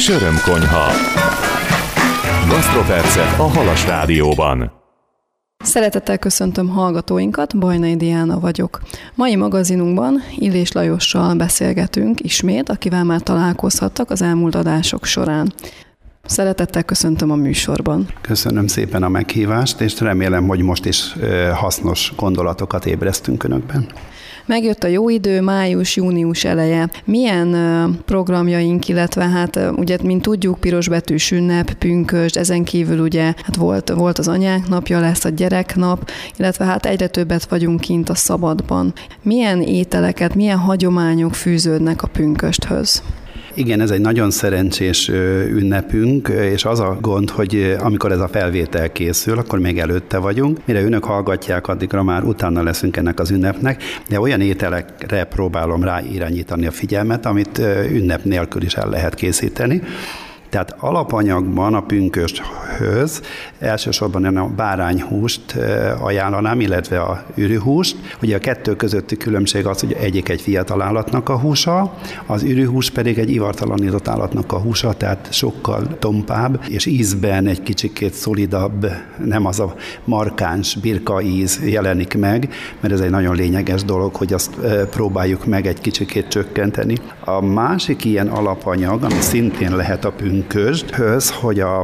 és örömkonyha. Gasztropercek a Halas Rádióban. Szeretettel köszöntöm hallgatóinkat, Bajnai Diana vagyok. Mai magazinunkban Illés Lajossal beszélgetünk ismét, akivel már találkozhattak az elmúlt adások során. Szeretettel köszöntöm a műsorban. Köszönöm szépen a meghívást, és remélem, hogy most is hasznos gondolatokat ébresztünk önökben. Megjött a jó idő, május-június eleje. Milyen programjaink, illetve ugye, mint tudjuk, pirosbetűs ünnep, pünkösd, ezen kívül ugye volt az anyák napja, lesz a gyereknap, illetve egyre többet vagyunk kint a szabadban. Milyen ételeket, milyen hagyományok fűződnek a pünkösthöz? Igen, ez egy nagyon szerencsés ünnepünk, és az a gond, hogy amikor ez a felvétel készül, akkor még előtte vagyunk. Mire önök hallgatják, addigra már utána leszünk ennek az ünnepnek, de olyan ételekre próbálom rá irányítani a figyelmet, amit ünnep nélkül is el lehet készíteni. Tehát alapanyagban a pünkösthöz elsősorban a bárányhúst ajánlanám, illetve a ürühúst. Ugye a kettő közötti különbség az, hogy egyik egy fiatal állatnak a húsa, az ürühús pedig egy ivartalanított állatnak a húsa, tehát sokkal tompább, és ízben egy kicsikét szolidabb, nem az a markáns birka íz jelenik meg, mert ez egy nagyon lényeges dolog, hogy azt próbáljuk meg egy kicsikét csökkenteni. A másik ilyen alapanyag, ami szintén lehet a pünkösdhöz, hogy a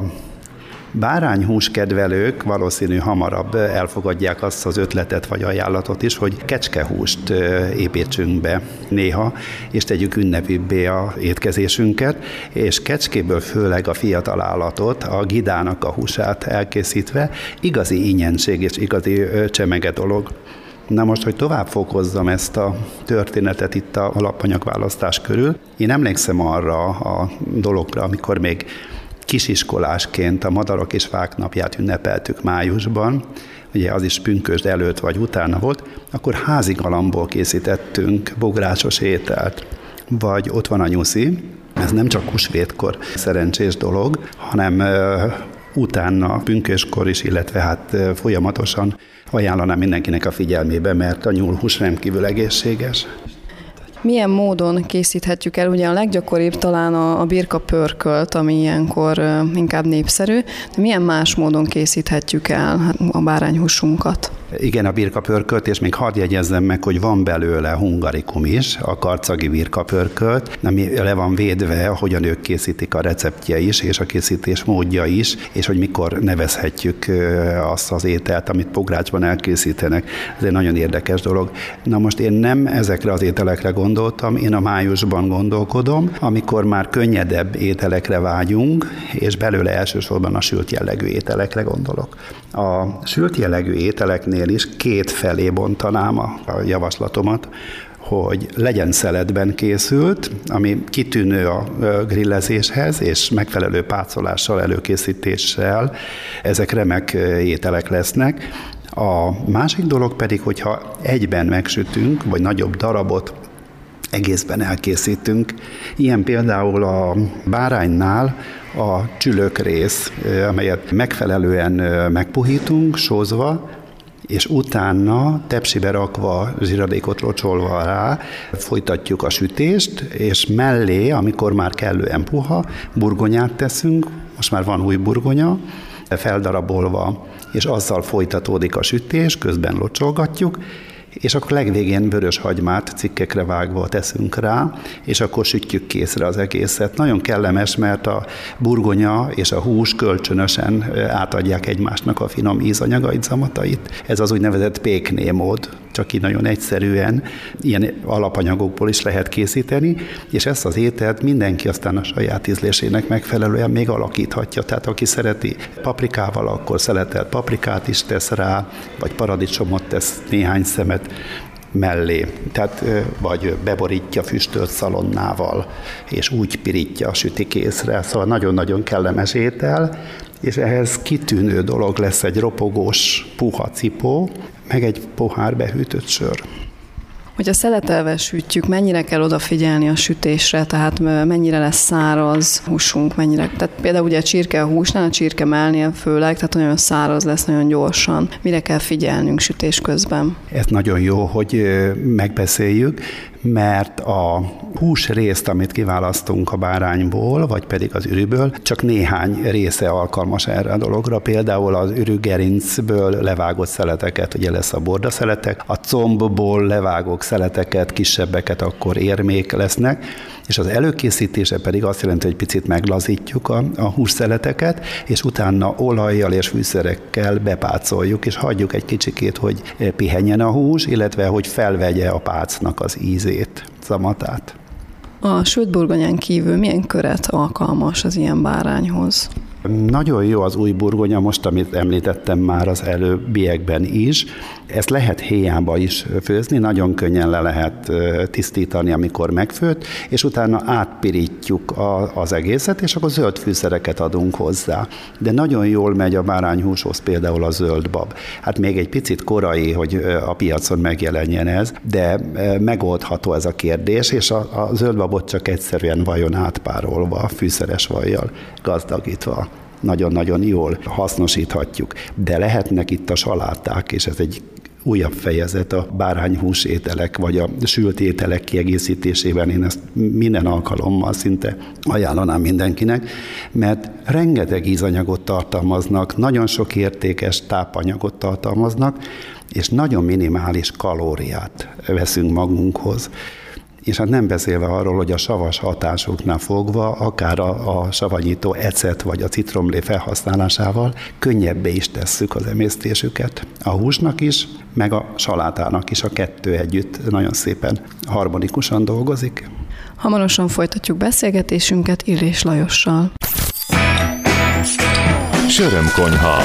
bárányhús kedvelők valószínű hamarabb elfogadják azt az ötletet vagy ajánlatot is, hogy kecskehúst építsünk be néha, és tegyük ünnepibbé a étkezésünket, és kecskéből főleg a fiatal állatot, a gidának a húsát elkészítve igazi ínyenség és igazi csemege dolog. Na most, hogy tovább fokozzam ezt a történetet itt a alapanyagválasztás körül, én emlékszem arra a dologra, amikor még kisiskolásként a Madarak és Fák napját ünnepeltük májusban, ugye az is pünkösd előtt vagy utána volt, akkor házi galambból készítettünk bográcsos ételt. Vagy ott van a nyuszi, ez nem csak húsvétkor szerencsés dolog, hanem utána pünkösdkor is, illetve folyamatosan ajánlanám mindenkinek a figyelmébe, mert a nyúlhús rendkívül egészséges. Milyen módon készíthetjük el? Ugye a leggyakoribb talán a birka pörkölt, ami ilyenkor inkább népszerű, de milyen más módon készíthetjük el a bárányhúsunkat? Igen, a birkapörkölt, és még hadd jegyezzem meg, hogy van belőle hungarikum is, a karcagi birkapörkölt, ami le van védve, hogyan ők készítik a receptje is, és a készítés módja is, és hogy mikor nevezhetjük azt az ételt, amit bográcsban elkészítenek. Ez egy nagyon érdekes dolog. Na most én nem ezekre az ételekre gondoltam, én a májusban gondolkodom, amikor már könnyedebb ételekre vágyunk, és belőle elsősorban a sült jellegű ételekre gondolok. A sült jellegű ételeknél is két felé bontanám a javaslatomat, hogy legyen szeletben készült, ami kitűnő a grillezéshez, és megfelelő pácolással, előkészítéssel, ezek remek ételek lesznek. A másik dolog pedig, hogyha egyben megsütünk, vagy nagyobb darabot egészben elkészítünk. Ilyen például a báránynál a csülökrész, amelyet megfelelően megpuhítunk, sózva, és utána tepsibe rakva, zsiradékot locsolva rá, folytatjuk a sütést, és mellé, amikor már kellően puha, burgonyát teszünk, most már van új burgonya, feldarabolva, és azzal folytatódik a sütés, közben locsolgatjuk, és akkor legvégén vörös hagymát cikkekre vágva teszünk rá, és akkor sütjük készre az egészet. Nagyon kellemes, mert a burgonya és a hús kölcsönösen átadják egymásnak a finom ízanyagait, zamatait. Ez az úgynevezett pékné mód, csak így nagyon egyszerűen ilyen alapanyagokból is lehet készíteni, és ezt az ételt mindenki aztán a saját ízlésének megfelelően még alakíthatja. Tehát aki szereti paprikával, akkor szeletelt paprikát is tesz rá, vagy paradicsomot tesz néhány szemet mellé, tehát vagy beborítja füstölt szalonnával, és úgy pirítja, süti készre. Szóval nagyon-nagyon kellemes étel, és ehhez kitűnő dolog lesz egy ropogós puha cipó, meg egy pohár behűtött sör. Hogy a szeletelve sütjük, mennyire kell odafigyelni a sütésre, tehát mennyire lesz száraz húsunk, mennyire, tehát például ugye a csirkehúsnál, a csirkemellnél főleg, tehát nagyon száraz lesz nagyon gyorsan. Mire kell figyelnünk sütés közben? Ez nagyon jó, hogy megbeszéljük, mert a húsrészt, amit kiválasztunk a bárányból, vagy pedig az ürűből, csak néhány része alkalmas erre a dologra. Például az ürűgerincből levágott szeleteket, ugye lesz a bordaszeletek, a combból levágott szeleteket, kisebbeket, akkor érmék lesznek, és az előkészítése pedig azt jelenti, hogy picit meglazítjuk a hússzeleteket, és utána olajjal és fűszerekkel bepácoljuk, és hagyjuk egy kicsikét, hogy pihenjen a hús, illetve hogy felvegye a pácnak az ízét, zamatát. A sült burgonyán kívül milyen köret alkalmas az ilyen bárányhoz? Nagyon jó az új burgonya, most, amit említettem már az előbbiekben is. Ezt lehet héjába is főzni, nagyon könnyen le lehet tisztítani, amikor megfőtt, és utána átpirítjuk az egészet, és akkor zöld fűszereket adunk hozzá. De nagyon jól megy a bárányhúshoz például a zöldbab. Hát még egy picit korai, hogy a piacon megjelenjen ez, de megoldható ez a kérdés, és a zöldbabot csak egyszerűen vajon átpárolva, fűszeres vajjal gazdagítva nagyon-nagyon jól hasznosíthatjuk. De lehetnek itt a saláták, és ez egy újabb fejezet a bárányhús ételek, vagy a sült ételek kiegészítésében. Én ezt minden alkalommal szinte ajánlanám mindenkinek, mert rengeteg ízanyagot tartalmaznak, nagyon sok értékes tápanyagot tartalmaznak, és nagyon minimális kalóriát veszünk magunkhoz. És hát nem beszélve arról, hogy a savas hatásuknál fogva, akár a savanyító ecet vagy a citromlé felhasználásával könnyebbé is tesszük az emésztésüket. A húsnak is, meg a salátának is, a kettő együtt nagyon szépen harmonikusan dolgozik. Hamarosan folytatjuk beszélgetésünket Illés Lajossal. Sörömkonyha.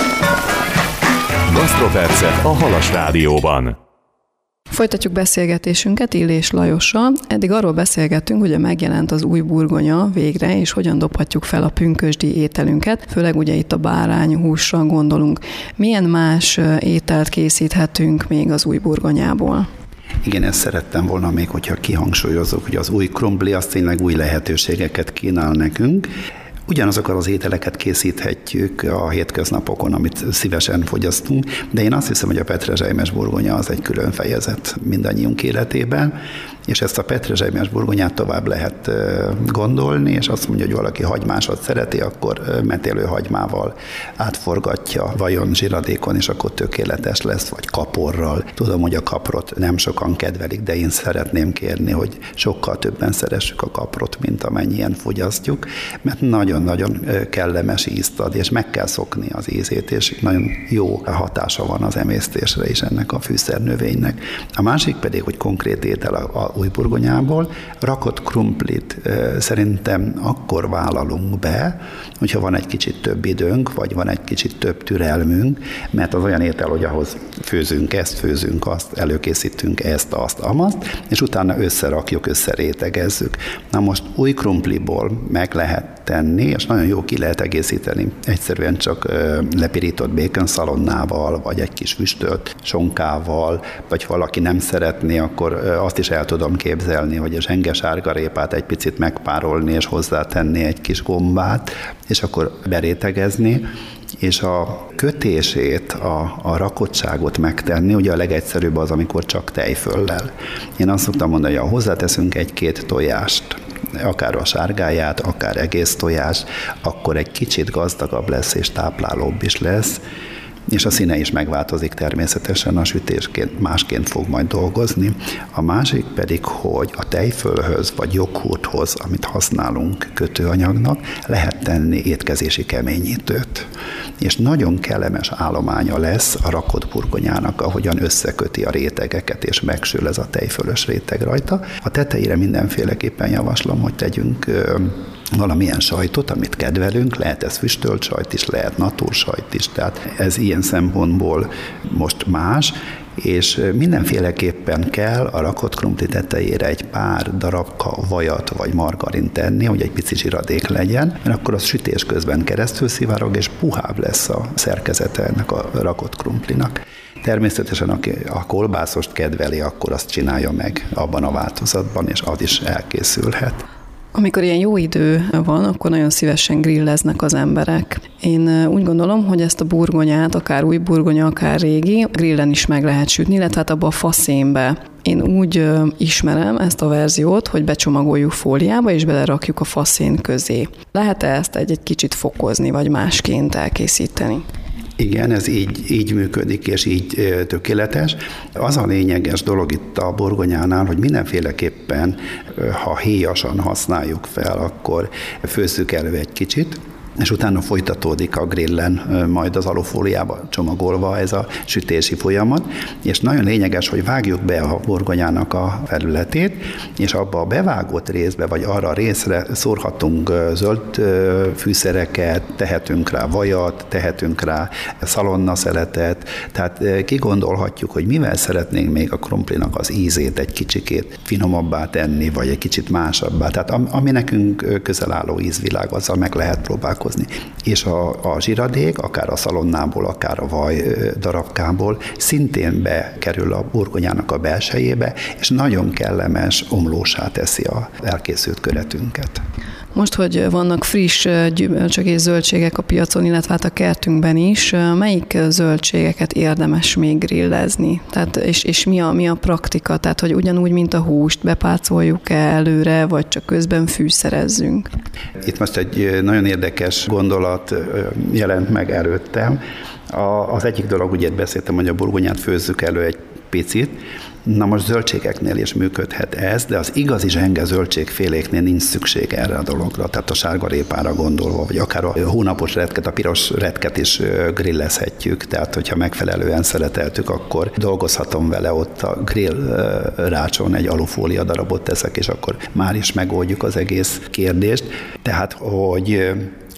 Gasztropercek a Halas Rádióban. Folytatjuk beszélgetésünket Illés Lajossal. Eddig arról beszélgettünk, hogy megjelent az új burgonya végre, és hogyan dobhatjuk fel a pünkösdi ételünket, főleg ugye itt a bárányhúsra gondolunk. Milyen más ételt készíthetünk még az új burgonyából? Igen, ezt szerettem volna még, hogyha kihangsúlyozok, hogy az új krumpli az tényleg új lehetőségeket kínál nekünk. Ugyanazokat az ételeket készíthetjük a hétköznapokon, amit szívesen fogyasztunk, de én azt hiszem, hogy a petrezselymes burgonya az egy külön fejezet mindannyiunk életében, és ezt a petrezselymes burgonyát tovább lehet gondolni, és azt mondja, hogy valaki hagymásat szereti, akkor metélő hagymával átforgatja vajon zsiradékon, és akkor tökéletes lesz, vagy kaporral. Tudom, hogy a kaprot nem sokan kedvelik, de én szeretném kérni, hogy sokkal többen szeressük a kaprot, mint amennyien fogyasztjuk, mert nagyon-nagyon kellemes ízt ad, és meg kell szokni az ízét, és nagyon jó hatása van az emésztésre is ennek a fűszernövénynek. A másik pedig, hogy konkrét étel a új burgonyából, rakott krumplit szerintem akkor vállalunk be, hogyha van egy kicsit több időnk, vagy van egy kicsit több türelmünk, mert az olyan étel, hogy ahhoz főzünk ezt, főzünk azt, előkészítünk ezt, azt, amazt, és utána összerakjuk, összerétegezzük. Na most új krumpliból meg lehet tenni, és nagyon jó ki lehet egészíteni. Egyszerűen csak lepirított békonszalonnával, vagy egy kis füstölt sonkával, vagy valaki nem szeretné, akkor azt is el tudom képzelni, hogy a zsenge sárgarépát egy picit megpárolni, és hozzátenni egy kis gombát, és akkor berétegezni, és a kötését, a rakottságot megtenni, ugye a legegyszerűbb az, amikor csak tejföllel. Én azt szoktam mondani, hogy ha hozzáteszünk egy-két tojást, akár a sárgáját, akár egész tojás, akkor egy kicsit gazdagabb lesz, és táplálóbb is lesz, és a színe is megváltozik természetesen, a sütésként másként fog majd dolgozni. A másik pedig, hogy a tejfölhöz vagy joghurthoz, amit használunk kötőanyagnak, lehet tenni étkezési keményítőt. És nagyon kellemes állománya lesz a rakott burgonyának, ahogyan összeköti a rétegeket, és megsül ez a tejfölös réteg rajta. A tetejére mindenféleképpen javaslom, hogy tegyünk valamilyen sajtot, amit kedvelünk, lehet ez füstölt sajt is, lehet natursajt is, tehát ez ilyen szempontból most más, és mindenféleképpen kell a rakott krumpli tetejére egy pár darabka vajat vagy margarin tenni, hogy egy pici zsiradék legyen, mert akkor az sütés közben keresztül szivárog, és puhább lesz a szerkezete ennek a rakott krumplinak. Természetesen, aki a kolbászost kedveli, akkor azt csinálja meg abban a változatban, és az is elkészülhet. Amikor ilyen jó idő van, akkor nagyon szívesen grilleznek az emberek. Én úgy gondolom, hogy ezt a burgonyát, akár új burgonya, akár régi, grillen is meg lehet sütni, illetve hát abba a faszénbe. Én úgy ismerem ezt a verziót, hogy becsomagoljuk fóliába, és belerakjuk a faszén közé. Lehet-e ezt egy kicsit fokozni, vagy másként elkészíteni? Igen, ez így működik, és így tökéletes. Az a lényeges dolog itt a burgonyánál, hogy mindenféleképpen, ha héjasan használjuk fel, akkor főzzük elő egy kicsit, és utána folytatódik a grillen, majd az alufóliába csomagolva ez a sütési folyamat, és nagyon lényeges, hogy vágjuk be a burgonyának a felületét, és abba a bevágott részbe, vagy arra a részre szórhatunk zöld fűszereket, tehetünk rá vajat, tehetünk rá szalonnaszeletet, tehát kigondolhatjuk, hogy mivel szeretnénk még a krumplinak az ízét egy kicsikét finomabbá tenni, vagy egy kicsit másabbá. Tehát ami nekünk közel álló ízvilág, azzal meg lehet próbálkozni. És a zsiradék, akár a szalonnából, akár a vaj darabkából szintén bekerül a burgonyának a belsejébe, és nagyon kellemes, omlósá teszi az elkészült köretünket. Most, hogy vannak friss gyümölcsök és zöldségek a piacon, illetve hát a kertünkben is, melyik zöldségeket érdemes még grillezni? Tehát, és mi a praktika? Tehát, hogy ugyanúgy, mint a húst, bepácoljuk-e előre, vagy csak közben fűszerezzünk? Itt most egy nagyon érdekes gondolat jelent meg előttem. Az egyik dolog, ugye beszéltem, hogy a burgonyát főzzük elő egy picit. Na most zöldségeknél is működhet ez, de az igazi zsenge zöldségféléknél nincs szükség erre a dologra, tehát a sárgarépára gondolva, vagy akár a hónapos retket, a piros retket is grillezhetjük, tehát hogyha megfelelően szeleteltük, akkor dolgozhatom vele ott a grill rácson, egy alufólia darabot teszek, és akkor már is megoldjuk az egész kérdést. Tehát, hogy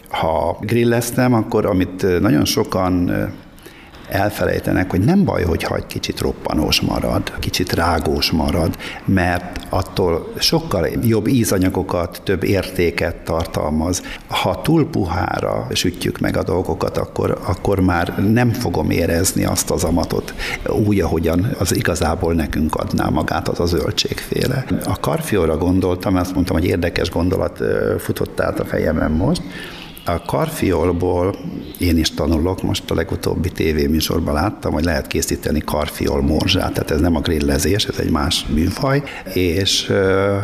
ha grilleztem, akkor amit nagyon sokan elfelejtenek, hogy nem baj, hogyha egy kicsit roppanós marad, kicsit rágós marad, mert attól sokkal jobb ízanyagokat, több értéket tartalmaz. Ha túl puhára sütjük meg a dolgokat, akkor már nem fogom érezni azt az amatot úgy, ahogyan az igazából nekünk adná magát az a zöldségféle. A karfiolra gondoltam, azt mondtam, hogy érdekes gondolat futott át a fejemben most. A karfiolból én is tanulok, most a legutóbbi tévéműsorban láttam, hogy lehet készíteni karfiol morzsát, tehát ez nem a grillezés, ez egy más műfaj, és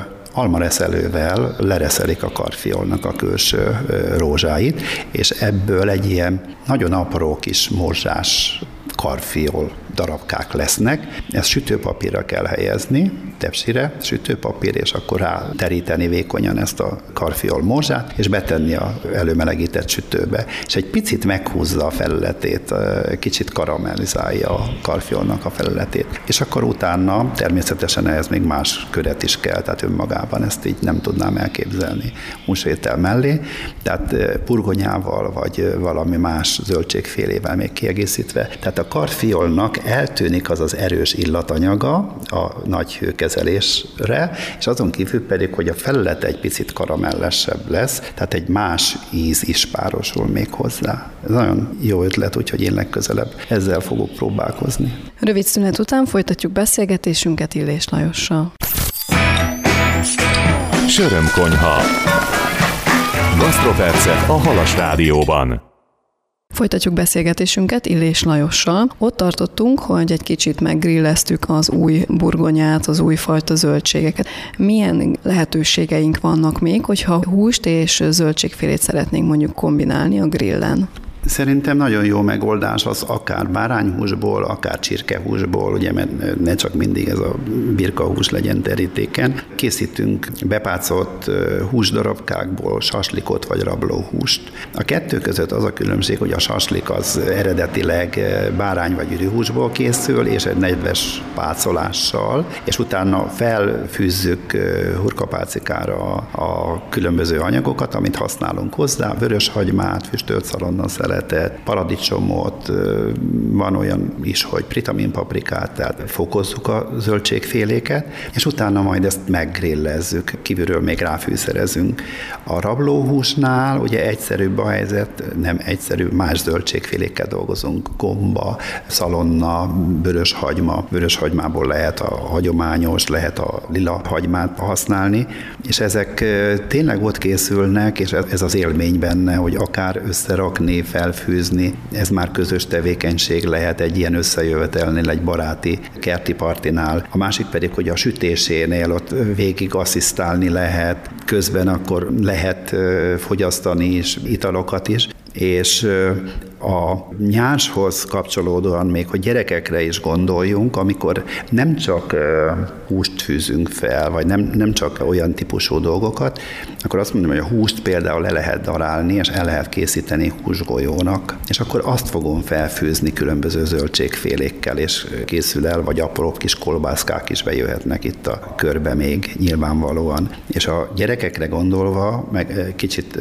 almareszelővel lereszelik a karfiolnak a külső rózsáit, és ebből egy ilyen nagyon apró kis morzsás karfiol darabkák lesznek. Ezt sütőpapírra kell helyezni, tepsire, sütőpapír, és akkor ráteríteni vékonyan ezt a karfiol morzsát, és betenni az előmelegített sütőbe. És egy picit meghúzza a felületét, kicsit karamellizálja a karfiolnak a felületét. És akkor utána természetesen ehhez még más köret is kell, tehát önmagában ezt így nem tudnám elképzelni húsvétel mellé. Tehát burgonyával, vagy valami más zöldségfélével még kiegészítve. Tehát a karfiolnak eltűnik az az erős illatanyaga a nagy hőkezelésre, és azon kívül pedig, hogy a felület egy picit karamellesebb lesz, tehát egy más íz is párosul még hozzá. Ez nagyon jó ötlet, úgyhogy én legközelebb ezzel fogok próbálkozni. Rövid szünet után folytatjuk beszélgetésünket Illés Lajossal. Sörömkonyha. Gasztropercek a Halas Rádióban. Folytatjuk beszélgetésünket Illés Lajossal. Ott tartottunk, hogy egy kicsit meggrilleztük az új burgonyát, az újfajta zöldségeket. Milyen lehetőségeink vannak még, hogyha húst és zöldségfélét szeretnénk mondjuk kombinálni a grillen? Szerintem nagyon jó megoldás az akár bárányhúsból, akár csirkehúsból, ugye, mert ne csak mindig ez a birkahús legyen terítéken. Készítünk bepácolt húsdarabkákból saslikot vagy rablóhúst. A kettő között az a különbség, hogy a saslik az eredetileg bárány vagy ürihúsból készül, és egy nedves pácolással, és utána felfűzzük hurkapálcikára a különböző anyagokat, amit használunk hozzá, vöröshagymát, füstölt szalonnaszelet, paradicsomot, van olyan is, hogy pritaminpaprikát, tehát fokozzuk a zöldségféléket, és utána majd ezt meggrillezzük, kívülről még ráfűszerezünk. A rablóhúsnál ugye egyszerűbb a helyzet, nem egyszerű, más zöldségfélékkel dolgozunk, gomba, szalonna, vöröshagymából lehet a hagyományos, lehet a lila hagymát használni, és ezek tényleg ott készülnek, és ez az élmény benne, hogy akár összerakni, felfűzni. Ez már közös tevékenység lehet egy ilyen összejövetelnél, egy baráti kerti partinál. A másik pedig, hogy a sütésénél ott végig asszisztálni lehet, közben akkor lehet fogyasztani is, italokat is, és a nyárshoz kapcsolódóan még, hogy gyerekekre is gondoljunk, amikor nem csak húst fűzünk fel, vagy nem csak olyan típusú dolgokat, akkor azt mondom, hogy a húst például le lehet darálni, és el lehet készíteni húsgolyónak, és akkor azt fogom felfűzni különböző zöldségfélékkel, és készül el, vagy apró kis kolbászkák is bejöhetnek itt a körbe még nyilvánvalóan. És a gyerekekre gondolva, meg kicsit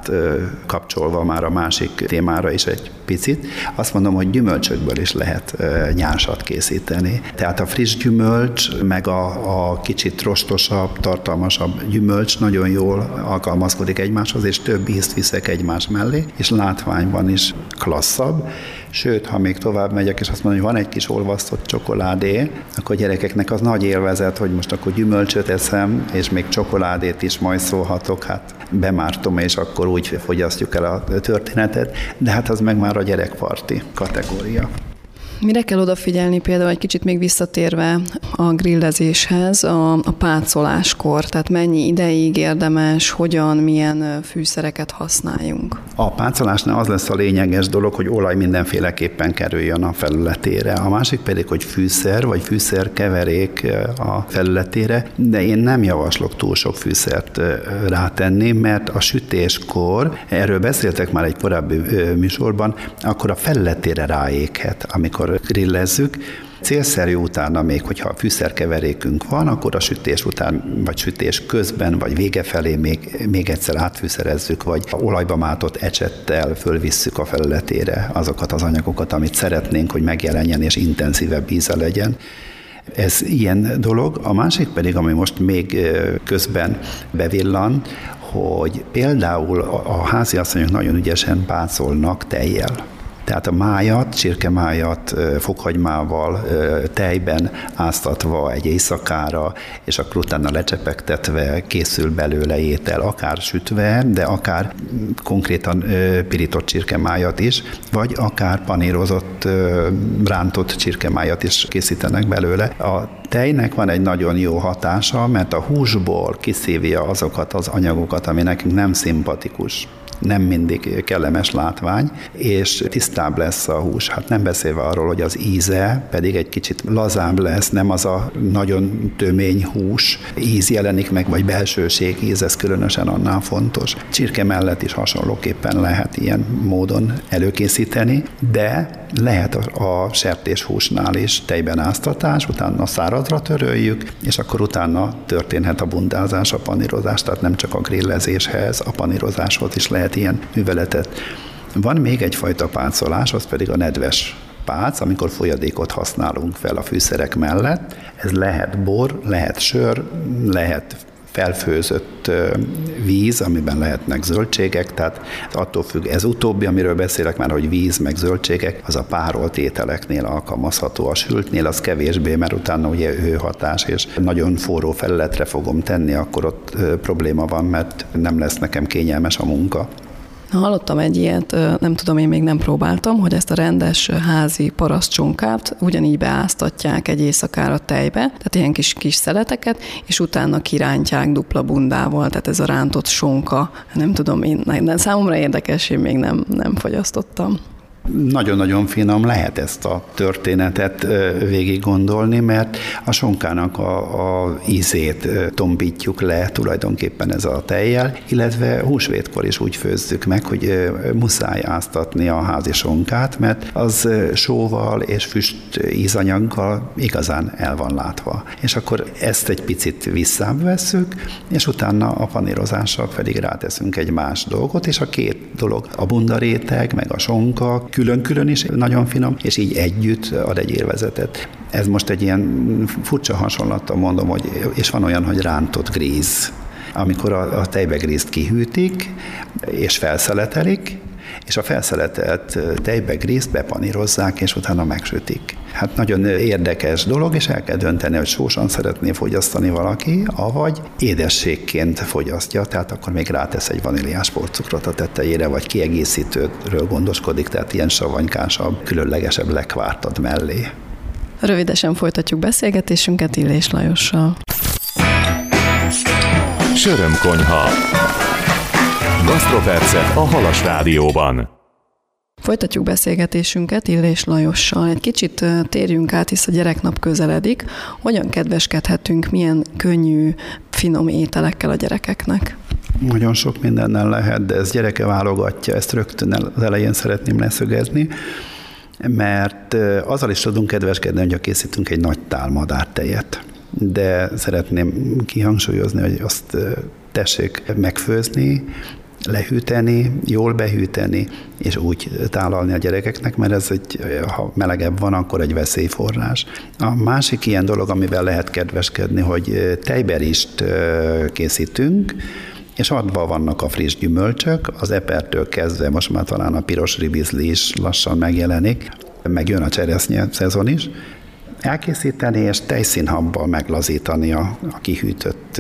átkapcsolva már a másik témára is egy picit, azt mondom, hogy gyümölcsökből is lehet nyársat készíteni. Tehát a friss gyümölcs, meg a kicsit rostosabb, tartalmasabb gyümölcs nagyon jól alkalmazkodik egymáshoz, és több ízt viszek egymás mellé, és látványban is klasszabb. Sőt, ha még tovább megyek, és azt mondom, hogy van egy kis olvasztott csokoládé, akkor a gyerekeknek az nagy élvezet, hogy most akkor gyümölcsöt eszem, és még csokoládét is majszolhatok, hát bemártom, és akkor úgy fogyasztjuk el a történetet, de hát az meg már a gyerekparti kategória. Mire kell odafigyelni például egy kicsit még visszatérve a grillezéshez, a pácoláskor, tehát mennyi ideig érdemes, hogyan, milyen fűszereket használjunk? A pácolásnál az lesz a lényeges dolog, hogy olaj mindenféleképpen kerüljön a felületére. A másik pedig, hogy fűszer vagy fűszerkeverék a felületére, de én nem javaslok túl sok fűszert rátenni, mert a sütéskor, erről beszéltek már egy korábbi műsorban, akkor a felületére ráéghet, amikor grillezzük. Célszerű utána még, hogyha fűszerkeverékünk van, akkor a sütés után, vagy sütés közben, vagy vége felé még egyszer átfűszerezzük, vagy olajba mátott ecsettel fölvisszük a felületére azokat az anyagokat, amit szeretnénk, hogy megjelenjen és intenzívebb íze legyen. Ez ilyen dolog. A másik pedig, ami most még közben bevillan, hogy például a háziasszonyok nagyon ügyesen pácolnak tejjel. Tehát a májat, csirkemájat fokhagymával, tejben áztatva egy éjszakára, és akkor utána lecsepegtetve készül belőle étel, akár sütve, de akár konkrétan pirított csirkemájat is, vagy akár panírozott, rántott csirkemájat is készítenek belőle. A tejnek van egy nagyon jó hatása, mert a húsból kiszívja azokat az anyagokat, ami nekünk nem szimpatikus. Nem mindig kellemes látvány, és tisztább lesz a hús. Hát nem beszélve arról, hogy az íze pedig egy kicsit lazább lesz, nem az a nagyon tömény hús íz jelenik meg, vagy belsőség íz, ez különösen annál fontos. Csirke mellett is hasonlóképpen lehet ilyen módon előkészíteni, de lehet a sertéshúsnál is tejben áztatás, utána szárazra töröljük, és akkor utána történhet a bundázás, a panírozás, tehát nem csak a grillezéshez, a panírozáshoz is lehet ilyen műveletet. Van még egyfajta pácolás, az pedig a nedves pác, amikor folyadékot használunk fel a fűszerek mellett. Ez lehet bor, lehet sör, lehet felfőzött víz, amiben lehetnek zöldségek, tehát attól függ, ez utóbbi, amiről beszélek már, hogy víz meg zöldségek, az a párolt ételeknél alkalmazható, a sültnél az kevésbé, mert utána ugye hőhatás, és nagyon forró felületre fogom tenni, akkor ott probléma van, mert nem lesz nekem kényelmes a munka. Hallottam egy ilyet, nem tudom, én még nem próbáltam, hogy ezt a rendes házi parasztcsonkát ugyanígy beáztatják egy éjszakára tejbe, tehát ilyen kis szeleteket, és utána kirántják dupla bundával, tehát ez a rántott sonka. Nem tudom, számomra érdekes, én még nem fogyasztottam. Nagyon-nagyon finom, lehet ezt a történetet végig gondolni, mert a sonkának a ízét tombítjuk le tulajdonképpen ez a tejjel, illetve húsvétkor is úgy főzzük meg, hogy muszáj áztatni a házi sonkát, mert az sóval és füst ízanyaggal igazán el van látva. És akkor ezt egy picit visszább vesszük, és utána a panírozással pedig ráteszünk egy más dolgot, és a két dolog, a bundaréteg, meg a sonka, külön-külön is nagyon finom, és így együtt ad egy élvezetet. Ez most egy ilyen furcsa hasonlattal mondom, hogy, és van olyan, hogy rántott gríz. Amikor a tejbegrízt kihűtik, és felszeletelik, és a felszeletelt tejbegrízt bepanírozzák, és utána megsütik. Hát nagyon érdekes dolog, és el kell dönteni, hogy sósan szeretné fogyasztani valaki, avagy édességként fogyasztja, tehát akkor még rátesz egy vaníliás porcukrot a tetejére, vagy kiegészítőről gondoskodik, tehát ilyen savanykásabb, különlegesebb lekvárt ad mellé. Rövidesen folytatjuk beszélgetésünket Illés Lajossal. Sörömkonyha. Gasztropercek a Halas Rádióban. Folytatjuk beszélgetésünket Illés Lajossal. Egy kicsit térjünk át, hisz a gyereknap közeledik. Hogyan kedveskedhetünk, milyen könnyű, finom ételekkel a gyerekeknek? Nagyon sok mindennel lehet, de ez gyereke válogatja, ezt rögtön az elején szeretném leszögezni, mert azzal is tudunk kedveskedni, hogy készítünk egy nagy tál madártejet. De szeretném kihangsúlyozni, hogy azt tessék megfőzni, lehűteni, jól behűteni, és úgy tálalni a gyerekeknek, mert ez ha melegebb van, akkor egy veszélyforrás. A másik ilyen dolog, amivel lehet kedveskedni, hogy tejberist készítünk, és adva vannak a friss gyümölcsök, az epertől kezdve most már talán a piros ribizli is lassan megjelenik, meg jön a cseresznye szezon is, elkészíteni és tejszínhabbal meglazítani a kihűtött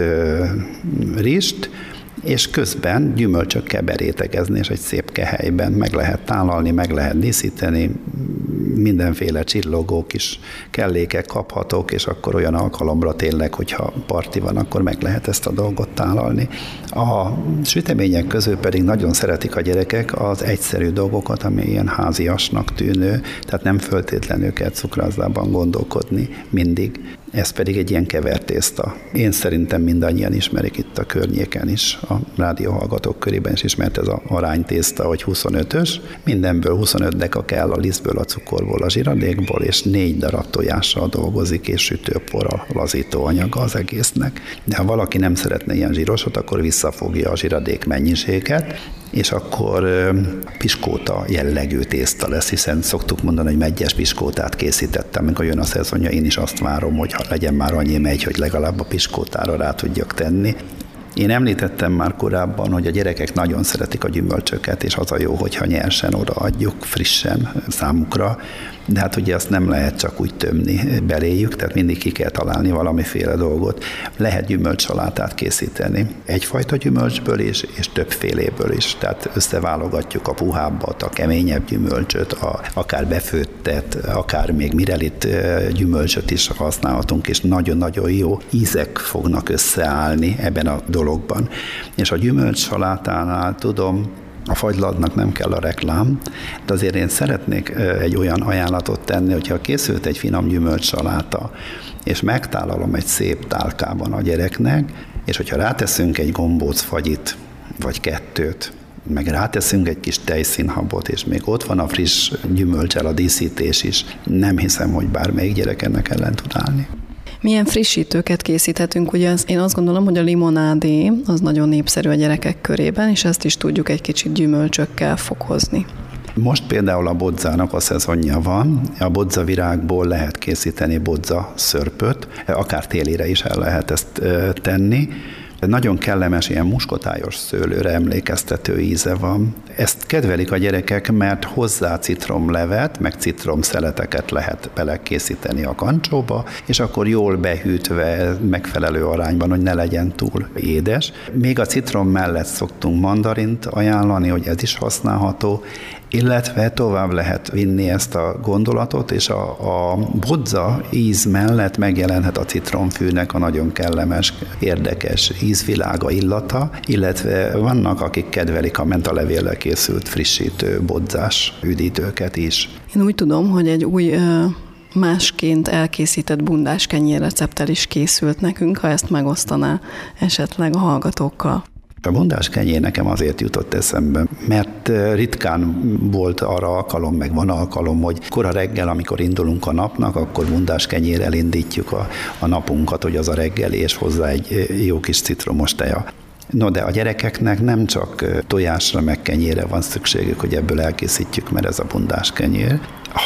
rist, és közben gyümölcsökkel berétegezni, és egy szép kehelyben meg lehet tálalni, meg lehet díszíteni, mindenféle csillogó kis kellékek kaphatók, és akkor olyan alkalomra tényleg, hogyha parti van, akkor meg lehet ezt a dolgot tálalni. A sütemények közül pedig nagyon szeretik a gyerekek az egyszerű dolgokat, ami ilyen háziasnak tűnő, tehát nem föltétlenül kell cukrászában gondolkodni mindig. Ez pedig egy ilyen kevert tészta. Én szerintem mindannyian ismerik itt a környéken is, a rádióhallgatók körében is ismert ez az aránytészta, hogy 25-ös. Mindenből 25 deka kell, a lisztből, a cukorból, a zsiradékból, és 4 darab tojással dolgozik, és sütőporral lazító anyaga az egésznek. De ha valaki nem szeretne ilyen zsírosot, akkor visszafogja a zsiradék mennyiséget, és akkor piskóta jellegű tészta lesz, hiszen szoktuk mondani, hogy meggyes piskótát készítettem, amikor jön a szezonja, én is azt várom, hogy legyen már annyi megy, hogy legalább a piskótára rá tudjak tenni. Én említettem már korábban, hogy a gyerekek nagyon szeretik a gyümölcsöket, és az a jó, hogyha nyersen odaadjuk, frissen számukra, de hát ugye azt nem lehet csak úgy tömni beléjük, tehát mindig ki kell találni valamiféle dolgot. Lehet gyümölcssalátát készíteni egyfajta gyümölcsből is, és többféléből is, tehát összeválogatjuk a puhábbat, a keményebb gyümölcsöt, akár befőttet, akár még mirelit gyümölcsöt is használhatunk, és nagyon-nagyon jó ízek fognak összeállni ebben a dologban. És a gyümölcssalátánál tudom, a fagylaltnak nem kell a reklám, de azért én szeretnék egy olyan ajánlatot tenni, hogyha készült egy finom gyümölcssaláta, és megtálalom egy szép tálkában a gyereknek, és hogyha ráteszünk egy gombócfagyit, vagy 2, meg ráteszünk egy kis tejszínhabot, és még ott van a friss gyümölcsel a díszítés is, nem hiszem, hogy bármelyik gyerek ennek ellen tud állni. Milyen frissítőket készíthetünk? Ugye én azt gondolom, hogy a limonádé az nagyon népszerű a gyerekek körében, és ezt is tudjuk egy kicsit gyümölcsökkel fokozni. Most például a bodzának a szezonja van, a bodzavirágból lehet készíteni bodza szörpöt, akár télire is el lehet ezt tenni. Nagyon kellemes, ilyen muskotályos szőlőre emlékeztető íze van. Ezt kedvelik a gyerekek, mert hozzá citromlevet, meg citromszeleteket lehet belekészíteni a kancsóba, és akkor jól behűtve, megfelelő arányban, hogy ne legyen túl édes. Még a citrom mellett szoktunk mandarint ajánlani, hogy ez is használható, illetve tovább lehet vinni ezt a gondolatot, és a bodza íz mellett megjelenhet a citromfűnek a nagyon kellemes, érdekes ízvilága, illata, illetve vannak, akik kedvelik a mentalevéllel készült frissítő bodzás üdítőket is. Én úgy tudom, hogy egy új másként elkészített bundás kenyér recepttel is készült nekünk, ha ezt megosztaná esetleg a hallgatókkal. A bundás kenyér nekem azért jutott eszembe, mert ritkán volt arra alkalom, meg van alkalom, hogy kora reggel, amikor indulunk a napnak, akkor bundás kenyér elindítjuk a napunkat, hogy az a reggeli, és hozzá egy jó kis citromos teja. No, de a gyerekeknek nem csak tojásra meg kenyérre van szükségük, hogy ebből elkészítjük, mert ez a bundás kenyér,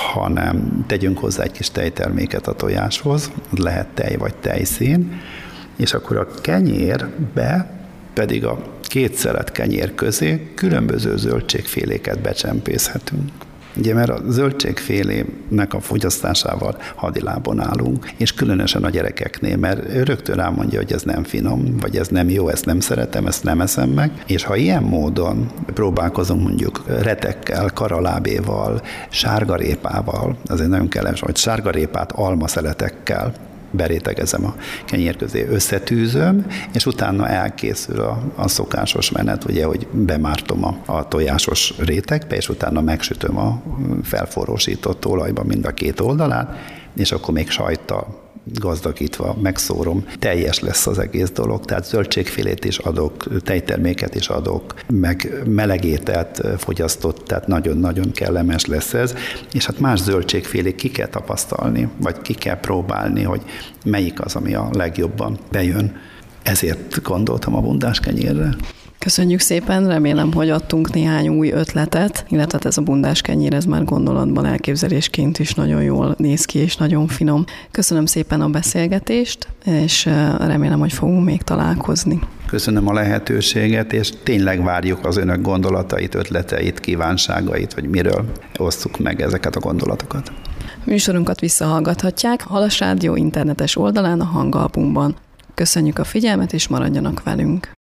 hanem tegyünk hozzá egy kis tejterméket a tojáshoz, lehet tej vagy tejszín, és akkor a kenyérbe pedig a 2 szelet kenyér közé különböző zöldségféléket becsempészhetünk. Ugye, mert a zöldségfélének a fogyasztásával hadilábon állunk, és különösen a gyerekeknél, mert ő rögtön rámondja, hogy ez nem finom, vagy ez nem jó, ezt nem szeretem, ezt nem eszem meg, és ha ilyen módon próbálkozunk mondjuk retekkel, karalábéval, sárgarépával, azért nagyon kellemes, hogy sárgarépát almaszeletekkel berétegezem a kenyér közé, összetűzöm, és utána elkészül a szokásos menet, ugye, hogy bemártom a tojásos rétegbe, és utána megsütöm a felforrósított olajba mind a két oldalát, és akkor még sajttal gazdagítva megszórom, teljes lesz az egész dolog, tehát zöldségfélét is adok, tejterméket is adok, meg melegételt fogyasztott, tehát nagyon-nagyon kellemes lesz ez, és hát más zöldségfélék ki kell tapasztalni, vagy ki kell próbálni, hogy melyik az, ami a legjobban bejön. Ezért gondoltam a bundáskenyérre. Köszönjük szépen, remélem, hogy adtunk néhány új ötletet, illetve ez a bundáskenyér, ez már gondolatban, elképzelésként is nagyon jól néz ki, és nagyon finom. Köszönöm szépen a beszélgetést, és remélem, hogy fogunk még találkozni. Köszönöm a lehetőséget, és tényleg várjuk az önök gondolatait, ötleteit, kívánságait, hogy miről osztuk meg ezeket a gondolatokat. Műsorunkat visszahallgathatják a Halas Rádió internetes oldalán, a Hangalbunkban. Köszönjük a figyelmet, és maradjanak velünk!